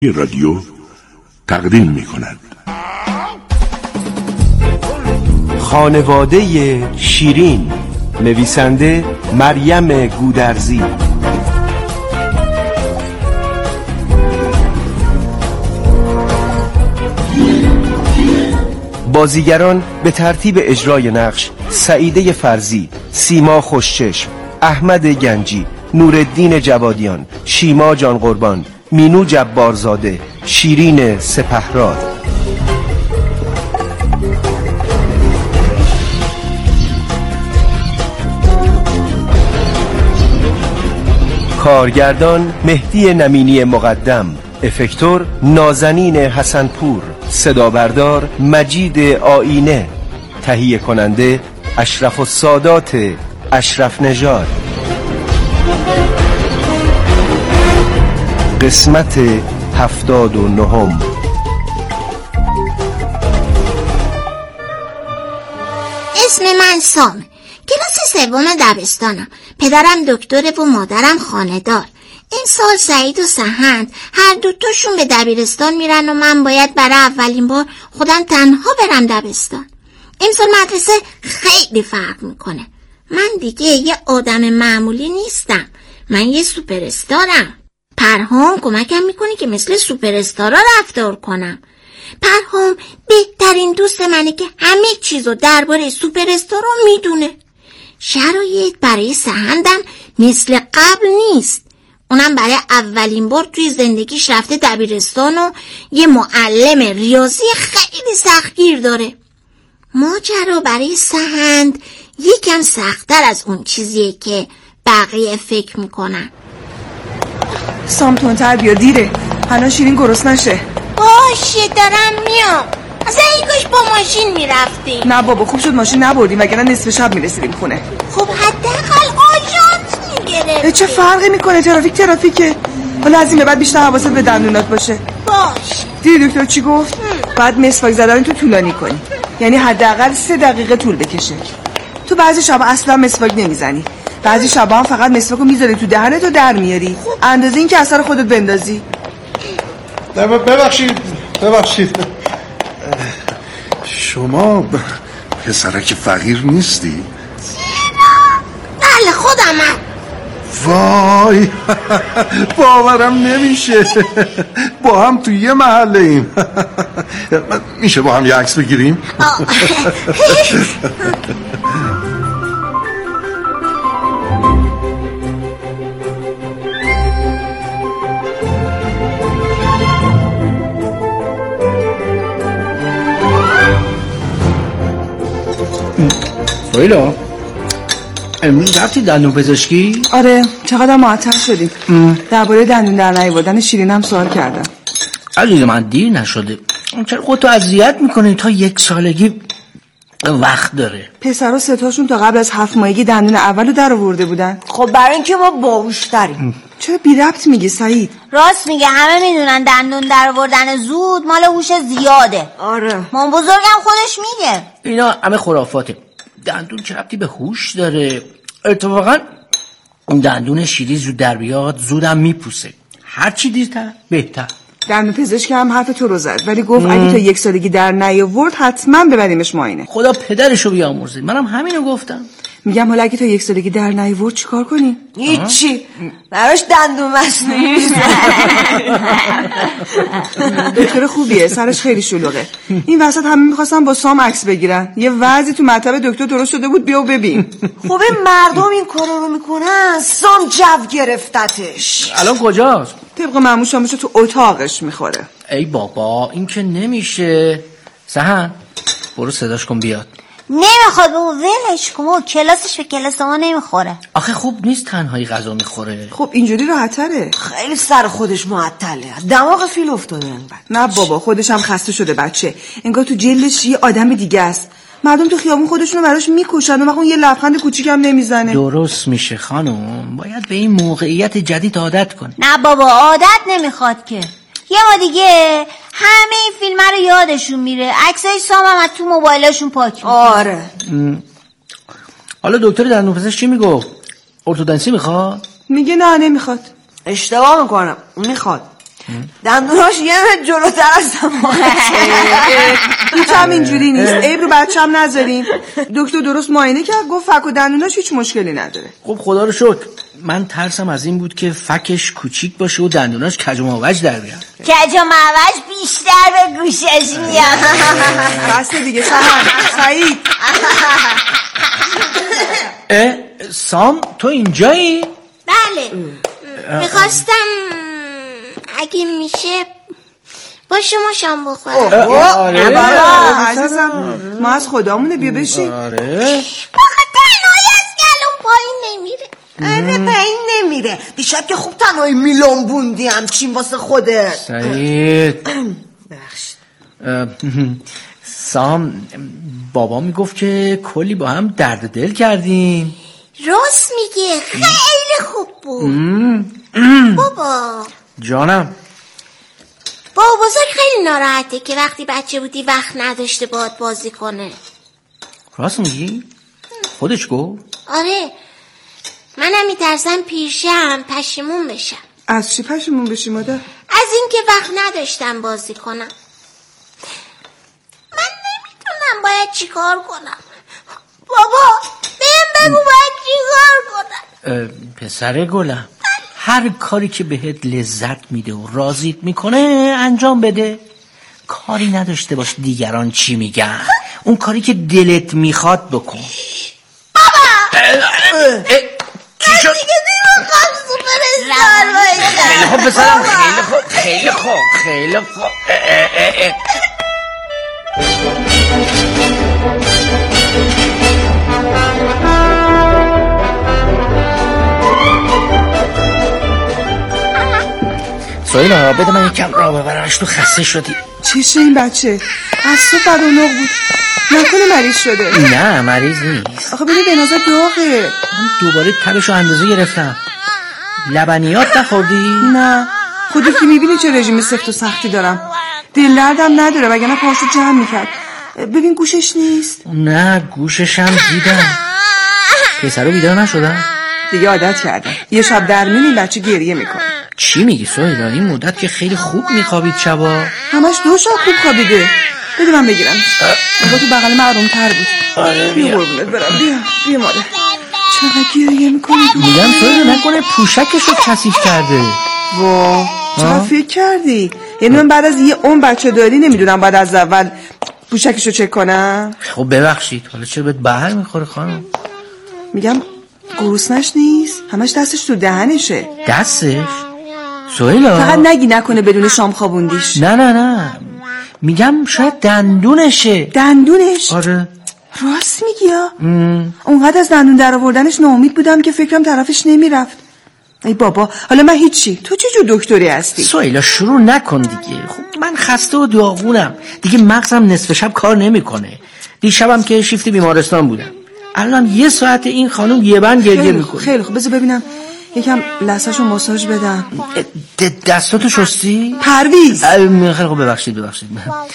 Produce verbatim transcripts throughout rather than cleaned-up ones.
رادیو تقدیم می کند. خانواده شیرین، نویسنده مریم گودرزی. بازیگران به ترتیب اجرای نقش: سعیده فرزی، سیما خوشچشم، احمد گنجی، نورالدین جوادیان، شیما جان قربان، مینو جبارزاده، شیرین سپهراد. کارگردان مهدی نمینی مقدم، افکتور نازنین حسنپور، صدا بردار مجید آینه، تهیه کننده اشرف السادات اشرف نژاد. قسمت هفتاد و نهم. اسم من سام، کلاس سوم دبستانم. پدرم دکتره و مادرم خانه‌دار. این سال سعید و سهند هر دوتاشون به دبیرستان میرن و من باید برای اولین بار خودم تنها برم دبستان. این سال مدرسه خیلی فرق میکنه. من دیگه یه آدم معمولی نیستم، من یه سوپر استارم. پرهام کمکم میکنه که مثل سوپر استارا رفتار کنم. پرهام بهترین دوست منه که همه چیزو درباره سوپر استارا میدونه. شرایط برای سهندم مثل قبل نیست. اونم برای اولین بار توی زندگیش رفته دبیرستان و یه معلم ریاضی خیلی سختگیر داره. ماجرا برای سهند یکم سخت‌تر از اون چیزیه که بقیه فکر میکنن. سام تندتر بیا، دیره. حالا شیرین گرسنه نشه. باشه دارم میام. اصلا ای کاش با ماشین میرفتیم. نه بابا خوب شد ماشین نبردیم، وگرنه نصف شب میرسیدیم خونه. خب حداقل آژانس میگرفتیم. چه فرقی میکنه؟ ترافیک ترافیکه. حالا از این به بعد بیشتر حواست به دندونات باشه. باشه. دیدی دکتر چی گفت؟ بعد مسواک زدن تو طولانی کنی، یعنی حداقل سه دقیقه طول بکشه. تو بعضی شبا اصلا مسواک نمیزنی، بعضی شبا هم فقط مسواکو میذاری تو دهنت و در میاری، اندازه این که اثر خودت بندازی. ببخشید ببخشید شما پسرک فقیر نیستی؟ بله خودمم. وای باورم نمیشه با هم تو یه محله ایم. میشه با هم یه عکس بگیریم؟ سویلا امروز رفتی دندون پزشکی؟ آره چقدر معطل شدیم. درباره دندون در نیاوردن شیرینم سوال کردم. عزیز من دیر نشده، چرا خودتو اذیت میکنی؟ تا یک سالگی وقت داره. پسرها سه تاشون تا قبل از هفت ماهگی دندون اولو در آورده بودن. خب برای اینکه ما باهوش‌تریم. چرا بی ربط میگی سعید؟ راست میگه، همه میدونن دندون در آوردن زود مال هوش زیاده. آره مام بزرگم خودش میگه. اینا همه خرافاته. دندون چه ربطی به هوش داره؟ اتفاقا اون دندون شیری زود در بیاد زودم میپوسه، هرچی دیرتر بهتر. دندون پزشک هم حرف تو رو زد، ولی گفت ام. اگه تا یک سالگی در نیاورد حتما ببریمش معاینه. خدا پدرشو بیامرزه، منم همینو گفتم. میگم حالا اگه تا یک سالگی در نیاورد چیکار کنی؟ هیچی، براش دندون مصنوعی دکتر خوبیه، سرش خیلی شلوغه. این وسط همه میخواستن با سام عکس بگیرن، یه وضعی تو مطب دکتر درست شده بود، بیا و ببین. خب این مردم این کارو رو میکنن، سام جو گرفتتش. الان کجاست؟ طبق معمول شامشو تو اتاقش میخوره. ای بابا این که نمیشه. سهند برو صداش کن بیاد. نمیخواد، بابا ولش کن، بابا کلاسش به کلاس ما نمیخوره. آخه خوب نیست تنهایی غذا میخوره. خب اینجوری راحت‌تره. خیلی سر خودش معطله، دماغ فیل افتاده انقدر. نه بابا خودش هم خسته شده بچه، انگار تو جلدش یه آدم دیگه است. مردم تو خیابون خودشونو براش میکشن و وقت اون یه لبخند کوچیکم نمیزنه. درست میشه خانم، باید به این موقعیت جدید عادت کنی. نه بابا عادت نمیخواد که. یه ما دیگه همه این فیلم رو یادشون میره، عکسای سام هم تو موبایلشون پاک میکنه. آره. حالا دکتر دندونپزشک چی میگفت؟ ارتودنسی میخواد؟ میگه نه نمیخواد. اشتباه میکنم، میخواد. دندوناش یه متر جلوتر از دماغشه. هیچ هم اینجوری نیست. عیب رو بچه هم نذاریم. دکتر درست معاینه کرد گفت فک و دندوناش هیچ مشکلی نداره. خب خدا رو شکر. من ترسم از این بود که فکش کوچیک باشه و دندوناش کج و معوج در بیاد. کج و معوج بیشتر به گوشش میاد. بس دیگه سهند. سعید اه سام تو اینجایی؟ بله میخواستم اگه میشه با شما شام بخورم. آره عزیزم ما از خدامونه بیا بشین. آره تنهایی از گلوم پایین نمیره. آره پایین نمیره. دیشب که خوب تنهایی میلون بوندی همچین واسه خودت. سعید بخش سام بابا میگفت که کلی با هم درد دل کردیم. راست میگه خیلی خوب بود. بابا جانم بابا بزرگ خیلی ناراحته که وقتی بچه بودی وقت نداشته باهات بازی کنه. راست میگی؟ خودش گفت؟ آره منم میترسم پیرشم پشیمون بشم. از چی پشیمون بشی مادر؟ از اینکه وقت نداشتم بازی کنم. من نمیدونم باید چی کار کنم. بابا بهم بگو باید چی کار کنم. پسر گلم هر کاری که بهت لذت میده و راضیت میکنه انجام بده. کاری نداشته باش دیگران چی میگن. اون کاری که دلت میخواد بکن. بابا چی شد؟ دیگه نمیخوام سوپر استار باشم. خیلی خوب پسرم خیلی خوب خیلی خوب خیلی خوب. سویلا بده من یکم راه ببرمش تو خسته شدی. چشه این بچه؟ از صبح بد و نق بود. نکنه مریض شده؟ نه مریض نیست. آخه ببین به نظر داغه. من دوباره تبشو اندازه گرفتم. لبنیات نخوردی؟ نه خودت که میبینی چه رژیم سفت و سختی دارم. دل دردم نداره وگرنه پاشو جمع میکرد. ببین گوشش نیست. نه گوششم دیدم. پسرو بیدار نشدن؟ دیگه عادت کردم. یه شب در میل این بچه گریه میکنه. چی میگی سهیلا؟ این مدت که خیلی خوب میخوابید شبا. همش دو شب خوب خوابیده. بده من بگیرم. با تو بغل من آروم‌تر بود. آره بیا قربونت برم. بیا بیا مادر. چقدر گریه میکنه. میگم سهیلا نکنه پوشکشو کثیف کرده. وا چقدر فکر کردی؟ یعنی من بعد از یه عمر بچه داری نمیدونم بعد از اول پوشکشو چک کنم؟ خب ببخشید حالا چرا بهت بهر میخوره خانم؟ میگم گرسنش نیست. همش دستش تو دهنشه. دستش؟ سهیلا فقط نگی نکنه بدون شام خوابوندیش. نه نه نه میگم شاید دندونشه. دندونش؟ آره راست میگی ها؟ اونقدر از دندون در آوردنش ناامید بودم که فکرم طرفش نمیرفت. ای بابا حالا من هیچی. تو چه جور دکتری هستی؟ سهیلا شروع نکن دیگه. خب من خسته و داغونم دیگه. مغزم نصف شب کار نمیکنه. دیشبم که شیفت بیمارستان بودم. الان یه ساعت این خانم یه بند گریه میکنه. خیلی خوب بذار ببینم یکم لثه‌شو ماساژ بدم. دستاتو شستی؟ پرویز خیلی خوب ببخشید ببخشید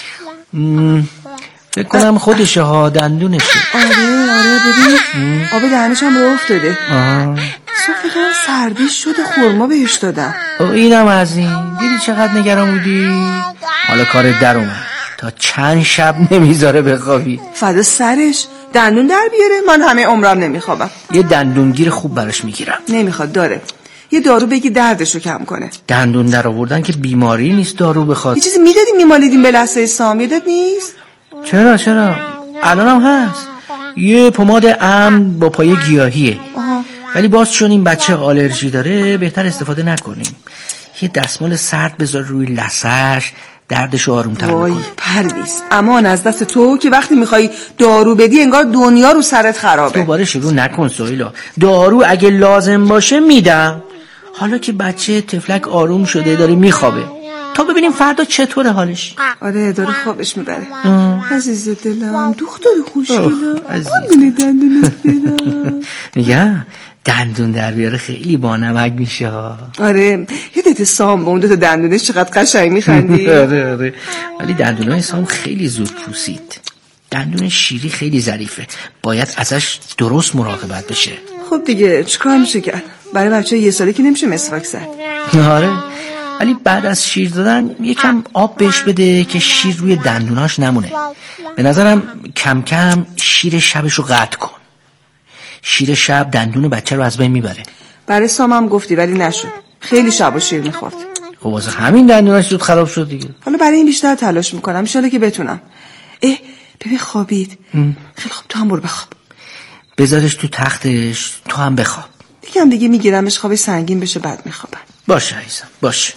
فکر کنم خودشه ها دندونشه. آره آره ببین آب دهنش هم رو افتاده. صبح فکرم سردیش شده خورما بهش دادم. اینم از این. دیدی چقدر نگران بودی؟ حالا کار در اومد. تا چند شب نمیذاره بخوابی. فدا سرش دندون در بیاره. من همه عمرم نمیخوابم. یه دندونگیر خوب براش میگیرم. نمیخواد داره. یه دارو بگی دردشو کم کنه. دندون در آوردن که بیماری نیست دارو بخواد. یه چیزی میدادیم میمالیدیم به لثه سام یادت نیست؟ چرا چرا الانم هست. یه پماد امن با پایه گیاهیه. آها. ولی باز چون این بچه آلرژی داره بهتر استفاده نکنیم. یه دستمال سرد بذار روی لثه‌اش دردشو آروم‌تر وای بکنه. پرویز امان از دست تو که وقتی میخوای دارو بدی انگار دنیا رو سرت خرابه. دوباره شروع نکن سهیلا. دارو اگه لازم باشه میدم. حالا که بچه تفلک آروم شده داره میخوابه تا ببینیم فردا چطوره حالش. آره داره خوابش میبره. عزیز دلم دختر خوشگلم عزیز دندونت برم. میگم دندون در بیاره خیلی با نمک میشه. آره یادت سام با اون دو تا دندونش چقدر قشنگ میخندی. آره آره ولی دندونای سام خیلی زود پوسید. دندون شیری خیلی ظریفه. باید ازش درست مراقبت بشه. خب دیگه چیکار میشه کرد؟ برای بچه یه ساله که نمیشه مسواک زد. آره ولی بعد از شیر دادن یکم آب بهش بده که شیر روی دندوناش نمونه. به نظرم کم کم شیر شبش رو قطع کن. شیر شب دندون بچه رو از بین میبره. برای سامم گفتی ولی نشد. خیلی شب و شیر میخورد. خب واسه همین دندوناش زود خراب شد دیگه. حالا برای این بیشتر تلاش میکنم ان شاءالله که بتونم. اه ببین خوابید. خیلی خوب تو هم برو بخواب. بذارش تو تختش، تو هم بخواب. دیگه دیگه میگیرمش خواب سنگین بشه بعد میخوابم. باشه عزیزم باشه.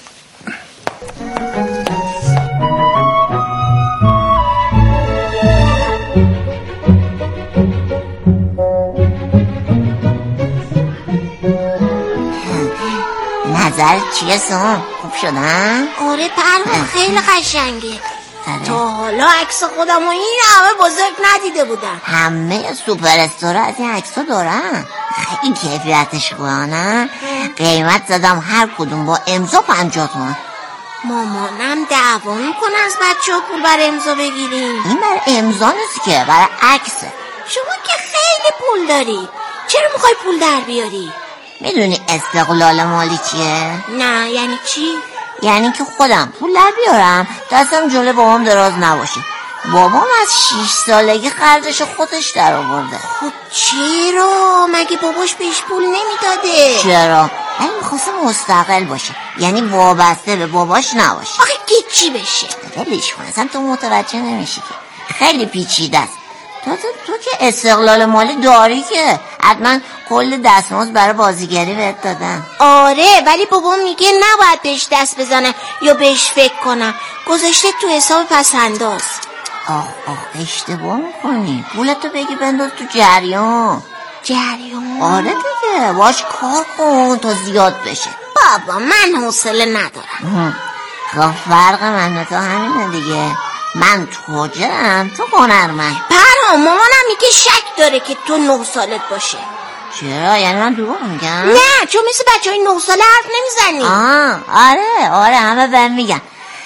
نظرت چیه سام؟ خوب شدن؟ آره پرها خیلی قشنگه. تا حالا عکس خودم و این همه بزرگ ندیده بودم. همه سوپر استارا از این عکس ها دارن. خیلی کیفیتش خواه. قیمت زدم هر کدوم با امضا پنجاه تومن. مامانم دعوا میکنه از بچه ها پول بر امضا بگیریم. این بر امضا نیست که، برای عکسه. شما که خیلی پول داری، چرا میخوای پول در بیاری؟ میدونی استقلال مالی چیه؟ نه یعنی چی؟ یعنی که خودم پول در بیارم دستم جلوی بابام دراز نباشه. بابام از شیش سالگی خرجش خودش در آورده. خب چرا؟ مگه باباش بهش پول نمیداده؟ چرا؟ یعنی میخواسته مستقل باشه، یعنی وابسته به باباش نباشه. آخه گیچی بشه. ولش کن، اصلا تو متوجه نمیشی که خیلی پیچیده است. تو, تو تو که استقلال مالی داری که حتما کل دستمزد برای بازیگری بهت دادن. آره ولی بابا میگه نباید بهش دست بزنه یا بهش فکر کنم، گذاشته تو حساب پسنداز. آخ آخ اشتباه میکنی، پولتو بگی بنداز تو جریان. جریان؟ آره دیگه باش کار کن تا زیاد بشه. بابا من حوصله ندارم. خب فرق من تو همینه دیگه، من تاجرم تو هنرمند. پرها مامانم میگه شک داره که تو نه سالت باشه. چرا؟ یعنی من دروغ میگم؟ نه چون مثل بچه های نه ساله حرف نمیزنی. آه آره آره همه بهم میگن.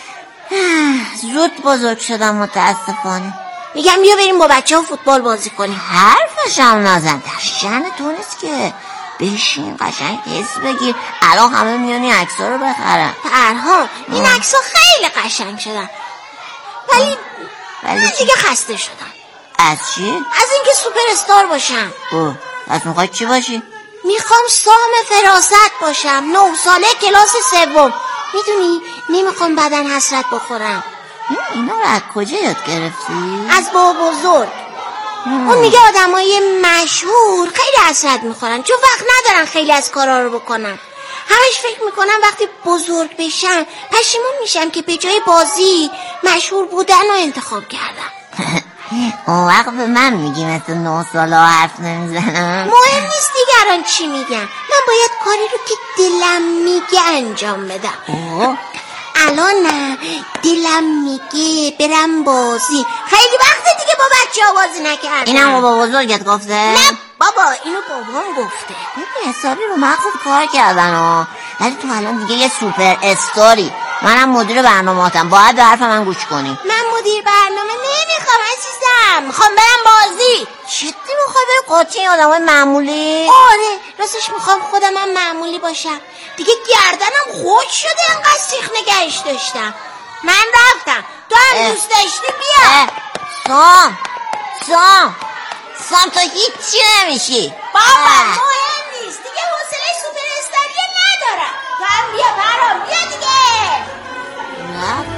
زود بزرگ شدم متاسفانه. میگم بیا بریم با بچه ها فوتبال بازی کنیم. حرفش هم نزن، در شأن تو نیست که. بشین قشنگ حس بگیر، الان همه میانی عکس‌ها رو بخرن. پرها این عکس‌ها خیلی قشنگ شدن، ولی ولی من دیگه خسته شدم. از چی؟ از اینکه سوپر استار باشم. اوه پس میخوای چی باشی؟ میخوام سام فراست باشم، نه ساله کلاس سوم. میدونی نمیخوام بدن حسرت بخورم. اینا رو از کجا یاد گرفتی؟ از بابا بزرگ. هم. اون میگه آدمای مشهور خیلی حسرت میخورن چون وقت ندارن خیلی از کارا رو بکنن. همش فکر میکنم وقتی بزرگ بشم پشیمون میشم که به جای بازی مشهور بودن رو انتخاب کردم. اون وقت به من میگی مثل نه ساله حرف نمیزنم. مهم نیست دیگران چی میگن، من باید کاری رو که دلم میگه انجام بدم. الان نه دلم میگه برم بازی، خیلی وقت دیگه با بچه ها بازی نکردم. اینم بابا بزرگت گفته؟ نه بابا اینو بابام گفته. ببین حسابی رو مغزت کار کردن ها، ولی تو الان دیگه یه سوپر استاری. منم مدیر برنامه‌اتم، باید به حرف من گوش کنی. من مدیر برنامه نمیخوام عزیزم، میخوام برم بازی. جدی میخوای بری قاطی آدمای معمولی؟ آره راستش میخوام خودم هم معمولی باشم. دیگه گردنم خود شده انقدر سیخ نگهش داشتم. من رفتم، تو هم دوست داشتی بیا. سام سام سام تو هیچی نمیشی. بابا مهم نیست دیگه، حوصله سوپر استاریه ندارم. تو هم بیا برام بیا دیگه. نه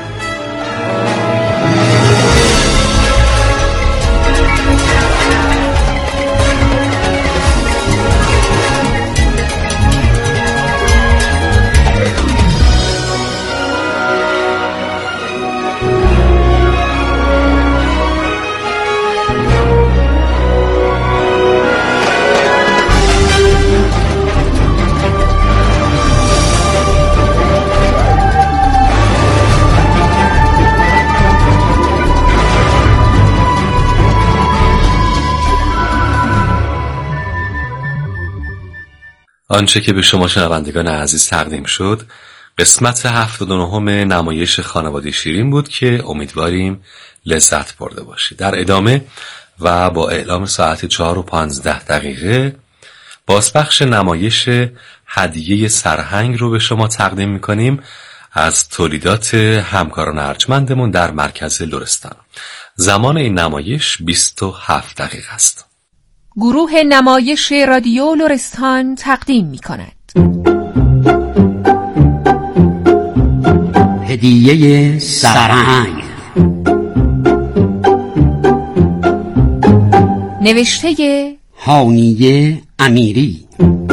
آنچه که به شما شنوندگان عزیز تقدیم شد قسمت هفتاد و نهم نمایش خانواده شیرین بود که امیدواریم لذت برده باشید. در ادامه و با اعلام ساعت چهار و پانزده دقیقه بازپخش نمایش هدیه سرهنگ رو به شما تقدیم میکنیم از تولیدات همکاران ارجمندمون در مرکز لرستان. زمان این نمایش بیست و هفت دقیقه است. گروه نمایش رادیو لرستان تقدیم می کند هدیه سرهنگ، نوشته هانیه امیری،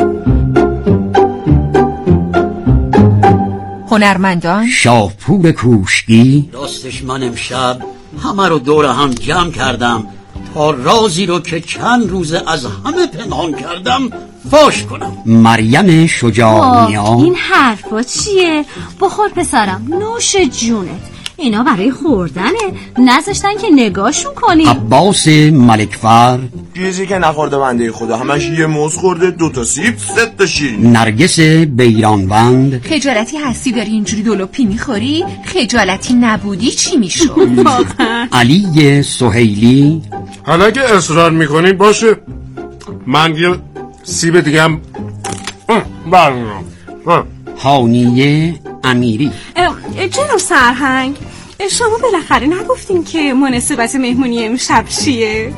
هنرمندان شاپور کوشگی. راستش من امشب همه رو دور هم جمع کردم تا رازی رو که چند روزه از همه پنهان کردم فاش کنم. مریم شجاعیان. این حرفا چیه؟ بخور پسرم، نوش جونت. اینا برای خوردنه، نذاشتن که نگاهشون کنی. عباس ملکفر. چیزی که نخورده بنده خدا، همش یه موز خورده، دو تا سیب، سه تا شیرینی. نرگس بیرانوند. خجالتی هستی داری اینجوری دلوپی میخوری؟ خجالتی نبودی چی میشد؟ علی سهیلی. حالا که اصرار میکنی باشه، من یه سیب دیگه هم برمیرم. هانیه امیری. جناب سرهنگ، شما بالاخره نگفتین که مناسبت مهمونی امشب چیه؟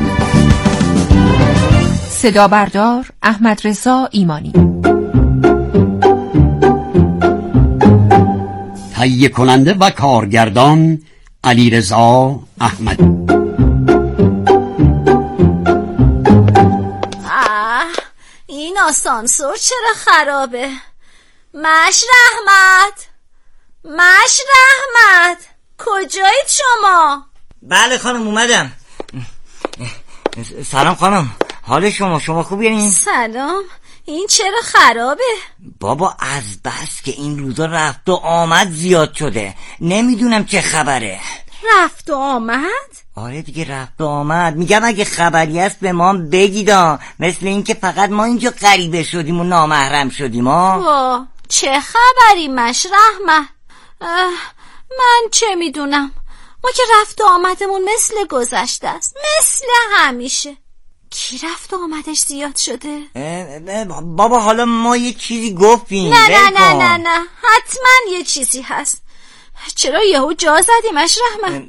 صدا بردار احمد رضا ایمانی. تهیه کننده و کارگردان علی رضا احمد. آه، این آسانسور چرا خرابه؟ مش رحمت، مش رحمت، کجایید شما؟ بله خانم اومدم. سلام خانم، حال شما؟ شما خوبین؟ سلام. این چرا خرابه؟ بابا از بس که این روزا رفت و آمد زیاد شده، نمیدونم چه خبره. رفت و آمد؟ آره دیگه رفت و آمد. میگم اگه خبری هست به ما بگیدا، مثل این که فقط ما اینجا غریبه شدیم و نامحرم شدیم ها. وا چه خبری مش رحمت؟ من چه میدونم، ما که رفت و آمدمون مثل گذشته است، مثل همیشه. کی رفت و آمدش زیاد شده؟ بابا حالا ما یه چیزی گفتیم. نه نه نه نه نه حتما یه چیزی هست. چرا یهو جا زدی مش رحمت؟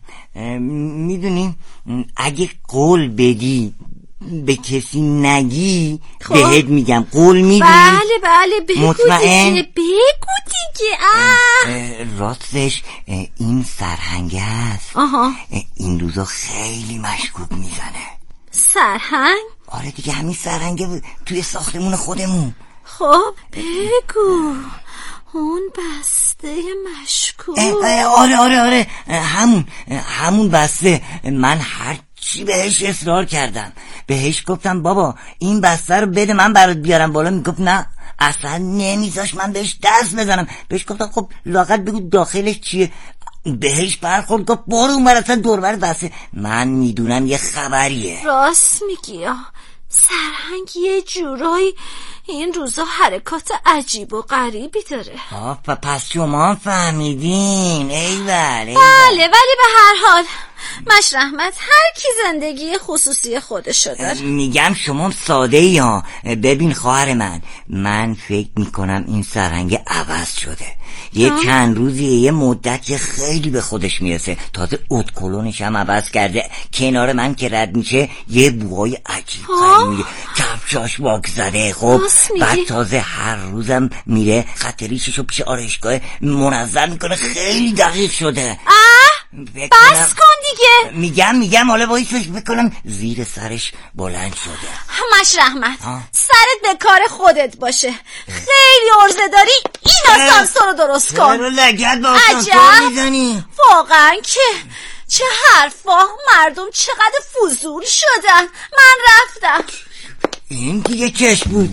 میدونیم اگه قول بدی به کسی نگی خب. بهت میگم قول میدی؟ بله بله بگو مطمئن؟ دیگه بگو دیگه. اه. راستش این سرهنگه است. آها. این روزا خیلی مشکوک میزنه. سرهنگ؟ آره دیگه همین سرهنگه توی ساختمون خودمون. خب بگو. اون بسته مشکوک. آره آره آره همون همون بسته. من هر چی بهش اصرار کردم، بهش گفتم بابا این بسته رو بده من برات بیارم بالا، میگفت نه اصلا نمیذاش من بهش دست بزنم. بهش گفتم خب لااقل بگو داخلش چیه. بهش برخورد گفت برو اون بر اصلا دوربر بسته. من میدونم یه خبریه. راست میگی. سرهنگ یه جورایی این روزا حرکات عجیب و غریبی داره. آه پس شما فهمیدین. ایول بله ولی به هر حال مش رحمت هر کی زندگی خصوصی خودشو داره. میگم شما ساده ای ها. ببین خواهر من، من فکر میکنم این سرهنگ عوض شده. یه آه. چند روزیه یه مدت خیلی به خودش میرسه. تازه ادکلونش هم عوض کرده. کنار من که رد میشه یه بوهای عجیب غریبی میگه. کفشاش واک زده. خب بعد تازه هر روزم میره خط ریششو پیش آرایشگاه منظم میکنه. خیلی دقیق شده. اه بس کن دیگه. میگم میگم حالا باید فکر بکنم زیر سرش بلند شده. مش رحمت آه. سرت به کار خودت باشه. خیلی عرضه داری این آسانسور رو درست کن. چرا لگد با آسانسور میزنی؟ واقعا که چه حرفا. مردم چقدر فضول شدن. من رفتم. این دیگه چش بود.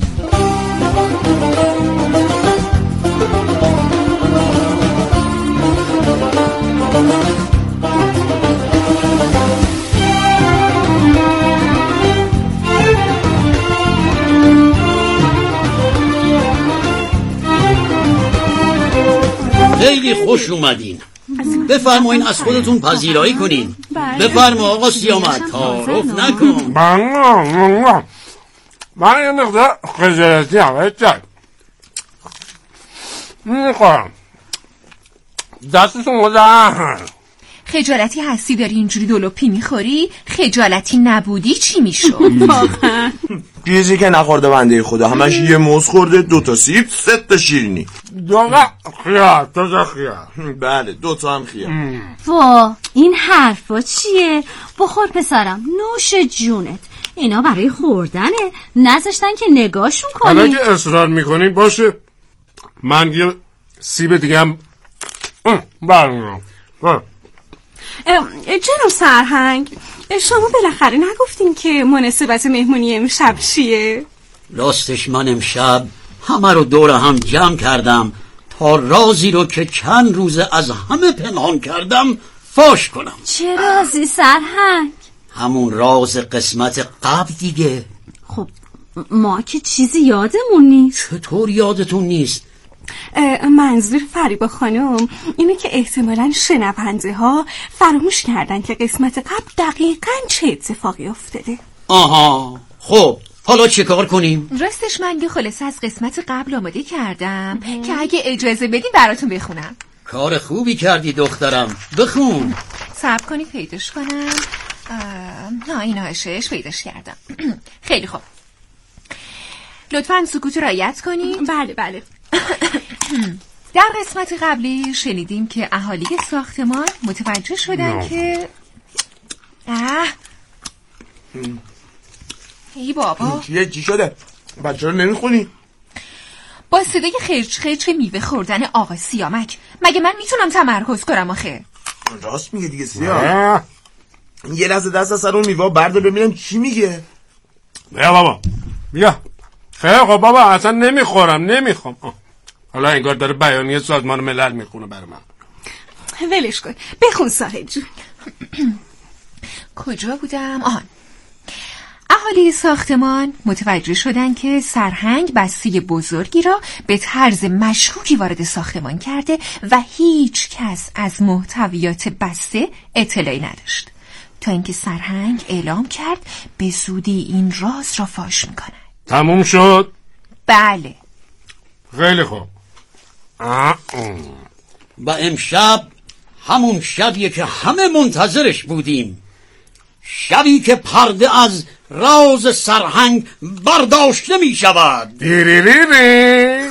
خیلی خوش اومدین. بفرمایین از خودتون پذیرایی کنین. بفرما آقا سیامت، تعارف نکن. من من یه مقدار خجالتی هم ایتر میخورم. دستتون بودن. خجالتی هستی داری اینجوری دلوپی میخوری؟ خجالتی نبودی چی میشد؟ واقعا چیزی که نخورده بنده خدا، همش یه موز خورده، دو تا سیب، سه تا شیرینی، دو تا خیار، دو تا خیار. بله دو تا هم خیار. وا این حرفا چیه؟ بخور پسرم، نوش جونت. اینا برای خوردنه، نذاشتن که نگاهشون کنی. حالا که اصرار میکنین باشه، من یه سیب دیگه هم برمیرم. جناب سرهنگ، شما بالاخره نگفتین که مناسبت مهمونی امشب چیه؟ راستش من امشب همه رو دور هم جمع کردم تا رازی رو که چند روزه از همه پنهان کردم فاش کنم. چه رازی سرهنگ؟ همون راز قسمت قبل دیگه. خب ما که چیزی یادمون نیست. چطور یادتون نیست؟ منظور فریبا خانم اینه که احتمالاً شنونده ها فراموش کردن که قسمت قبل دقیقاً چه اتفاقی افتاده. آها خب حالا چه کار کنیم؟ راستش من یه خلاصه از قسمت قبل آماده کردم که اگه اجازه بدین براتون بخونم. کار خوبی کردی دخترم، بخون. صبر کنی پیداش کنم. نه این هاشش پیداش کردم. خیلی خوب، لطفاً سکوت رعایت کنید. بله بله. در قسمت قبلی شنیدیم که اهالی ساختمان متوجه شدن no. که اه ای بابا چیه چی شده؟ بچه رو نمیخونی؟ با صدای خرچ خرچ میوه خوردن آقا سیامک مگه من میتونم تمرکز کنم آخه؟ راست میگه دیگه سیام. یه لحظه دست از سر اون میوه بردار ببینم چی میگه. بیا بابا بیا. خیلی خب بابا اصلا نمیخورم نمیخوام. حالا انگار داره بیانیه سازمان ملل میخونه برای من. ولش کن بخون ساحل جون. کجا بودم؟ آهان. اهالی ساختمان متوجه شدن که سرهنگ بسته بزرگی را به طرز مشکوکی وارد ساختمان کرده و هیچ کس از محتویات بسته اطلاعی نداشت تا اینکه سرهنگ اعلام کرد به زودی این راز را فاش میکنه. تموم شد؟ بله. خیلی خوب. و امشب همون شبیه که همه منتظرش بودیم، شبی که پرده از راز سرهنگ برداشته می شود. دیریریری.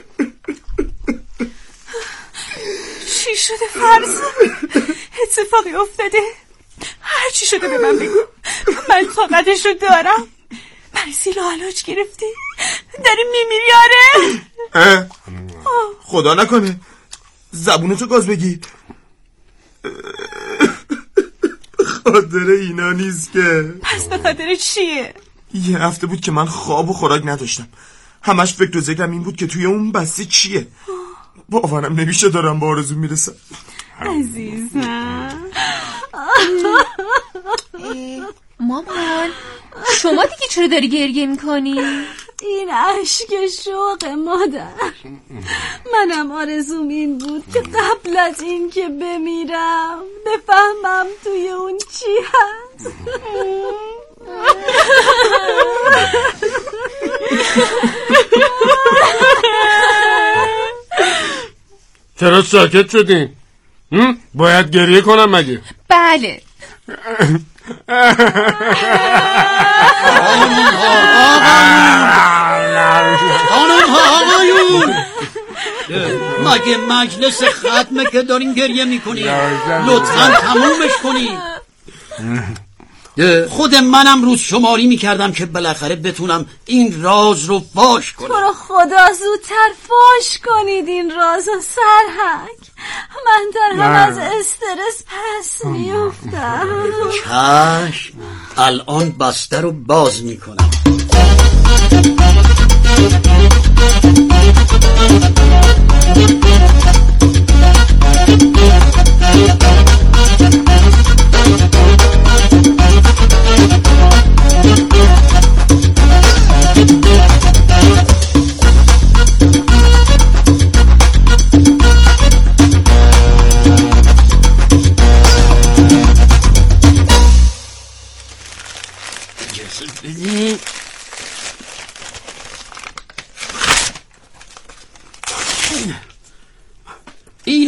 چی شده فرزا؟ اتفاقی افتاده؟ هر چی شده به من بگو، من طاقتش رو دارم. مرسی لاعلاج گرفتی؟ داری میمیری آره؟ خدا نکنه زبونتو گاز بگی. خاطر اینا نیست که. پس به خاطر چیه؟ یه هفته بود که من خواب و خوراک نداشتم، همش فکر و ذکرم این بود که توی اون بسته چیه. باورم نمیشه دارم به آرزو میرسم. عزیزم مامان شما دیگه چرا داری گریه میکنی؟ این عشق شوق مادر. منم آرزوم این بود که قبل از این که بمیرم بفهمم توی اون چی هست. چرا ساکت شدین؟ باید گریه کنم مگه؟ بله. خانم ها آقایون، مگه مجلس ختمه که دارین گریه میکنی؟ لطفاً تمومش کنی. خود منم روز شماری میکردم که بالاخره بتونم این راز رو فاش کنم. تو رو خدا زودتر فاش کنید این راز و سرهنگ. من در هم از استرس پس میافتم. چشم الان بسته رو باز میکنم.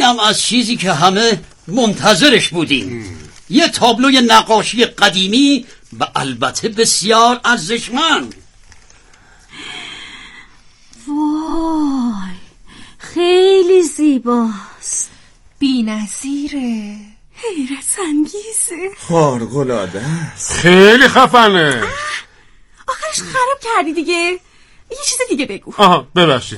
اینم از چیزی که همه منتظرش بودیم. یه تابلوی نقاشی قدیمی و البته بسیار ارزشمند. وای خیلی زیباست، بی‌نظیره، حیرت انگیزه، خارق‌العاده است، خیلی خفنه. آخرش خراب کردی دیگه، یه چیز دیگه بگو. آها ببخشید.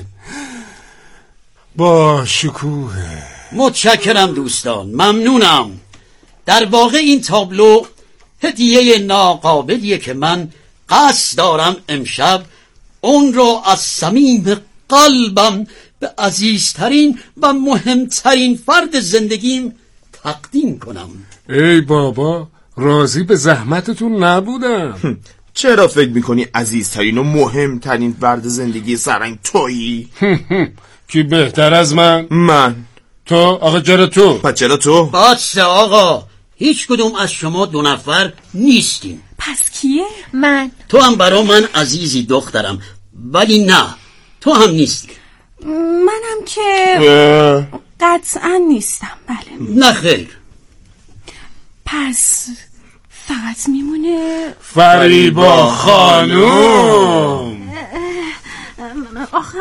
با شکوه. متشکرم دوستان، ممنونم. در واقع این تابلو هدیه ناقابلیه که من قصد دارم امشب اون رو از صمیم قلبم به عزیزترین و مهمترین فرد زندگیم تقدیم کنم. ای بابا، راضی به زحمتتون نبودم. چرا فکر میکنی عزیزترین و مهمترین فرد زندگی سرنگ تویی؟ کی بهتر از من؟ من. تو؟ آقا چرا تو؟ پس چرا تو؟ باسه آقا، هیچ کدوم از شما دو نفر نیستیم. پس کیه؟ من. تو هم برا من عزیزی دخترم، ولی نه تو هم نیستی. منم که قطعا نیستم. بله نه خیر. پس فقط میمونه فریبا خانوم. آخه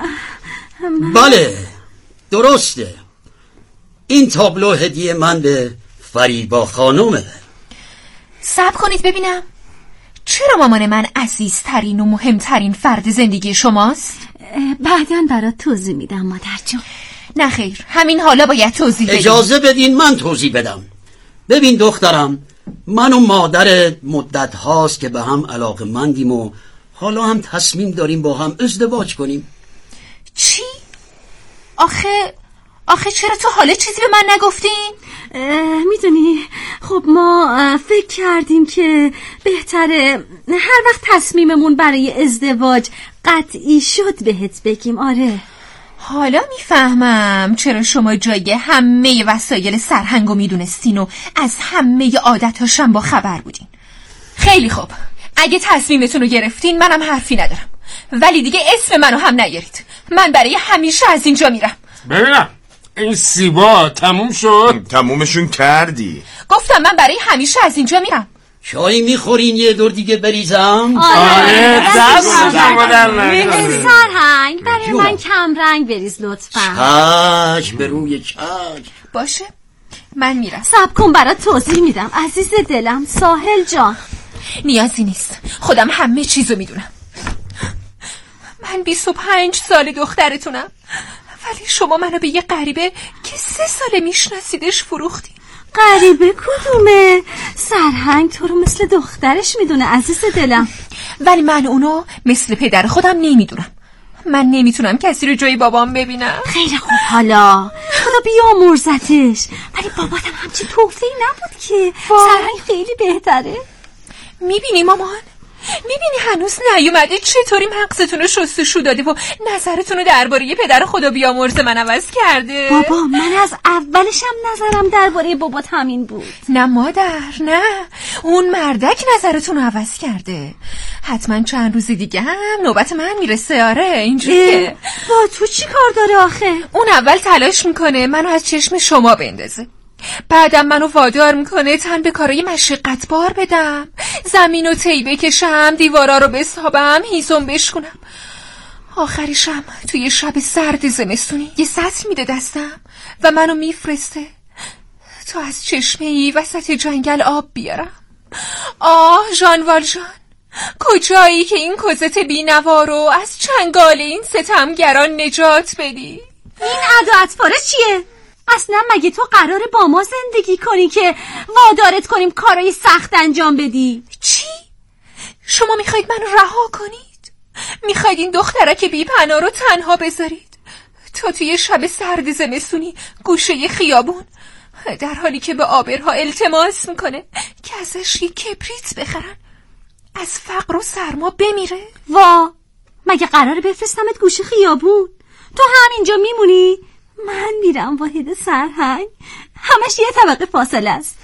بله درسته، این تابلو هدیه من به فریبا خانومه. صبر کنید ببینم، چرا مامان من عزیزترین و مهمترین فرد زندگی شماست؟ بعداً برات توضیح میدم مادر جان. نه خیر، همین حالا باید توضیح بدیم. اجازه بدین من توضیح بدم. ببین دخترم، من و مادر مدت هاست که به هم علاقه‌مندیم و حالا هم تصمیم داریم با هم ازدواج کنیم. چی؟ آخه آخه چرا تو حالا چیزی به من نگفتین؟ میدونی خب ما فکر کردیم که بهتره هر وقت تصمیممون برای ازدواج قطعی شد بهت بگیم. آره حالا میفهمم چرا شما جای همه وسایل سرهنگو میدونستین و از همه عادتاشم با خبر بودین. خیلی خوب، اگه تصمیمتون رو گرفتین منم حرفی ندارم، ولی دیگه اسم منو هم نیارید. من برای همیشه از اینجا میرم. ببینم این سیبا تموم شد؟ تمومشون کردی. گفتم من برای همیشه از اینجا میرم. چای میخورین یه دور دیگه بریزم؟ آره دست شما در نکنه. سرهنگ برای من کم رنگ بریز لطفا. چشم به روی چشم. باشه من میرم. صبر کن برات توضیح میدم عزیز دلم. ساحل جان نیازی نیست، خودم همه چیزو میدونم. من بیست و پنج سال دخترتونم، ولی شما منو به یه غریبه که سه ساله میشناسیدش فروختی. غریبه کدومه؟ سرهنگ تو رو مثل دخترش میدونه عزیز دلم. ولی من اونو مثل پدر خودم نمیدونم. من نمیتونم کسی رو جای بابام ببینم. خیلی خوب، حالا خدا بیامرزتش، ولی باباتم همچین توفیقی نبود که. سرهنگ خیلی بهتره. میبینی مامان؟ میبینی هنوز نیومده چطوری مغزتون رو شستشو داده و نظرتون رو درباره پدر خدا بیامرز من عوض کرده؟ بابا من از اولشم نظرم درباره بابات همین بود. نه مادر، نه، اون مردک نظرتون رو عوض کرده. حتما چند روز دیگه هم نوبت من میرسه. آره اینجوریه. با تو چی کار داره آخه؟ اون اول تلاش میکنه منو از چشم شما بندازه، بعدم منو وادار میکنه تن به کارای مشقت بار بدم، زمین و طی بکشم، دیوارا رو بسابم، هیزم بشکنم. آخرشم توی شب سرد زمستونی یه سطل میده دستم و منو میفرسته تا از چشمه ای وسط جنگل آب بیارم. آه ژان والژان، کجایی که این کوزت بی‌نوا رو از چنگال این ستمگران نجات بدی؟ این ادا اطفاره چیه؟ اصلا مگه تو قراره با ما زندگی کنی که وادارت کنیم کارای سخت انجام بدی؟ چی؟ شما میخواید منو رها کنید؟ میخواید این دخترک بی پناه رو تنها بذارید تا توی شب سرد زمستونی گوشه خیابون، در حالی که به آبرها التماس میکنه که ازش یه کبریت بخرن، از فقر و سرما بمیره؟ وا، مگه قراره بفرستمت گوشه خیابون؟ تو همینجا میمونی؟ من میرم واحد سرهنگ، همش یه طبقه فاصله است.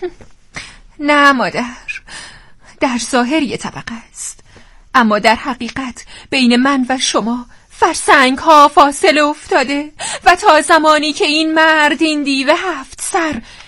نه مادر، در ظاهر یه طبقه است، اما در حقیقت بین من و شما فرسنگ ها فاصله افتاده و تا زمانی که این مرد این دیو هفت سر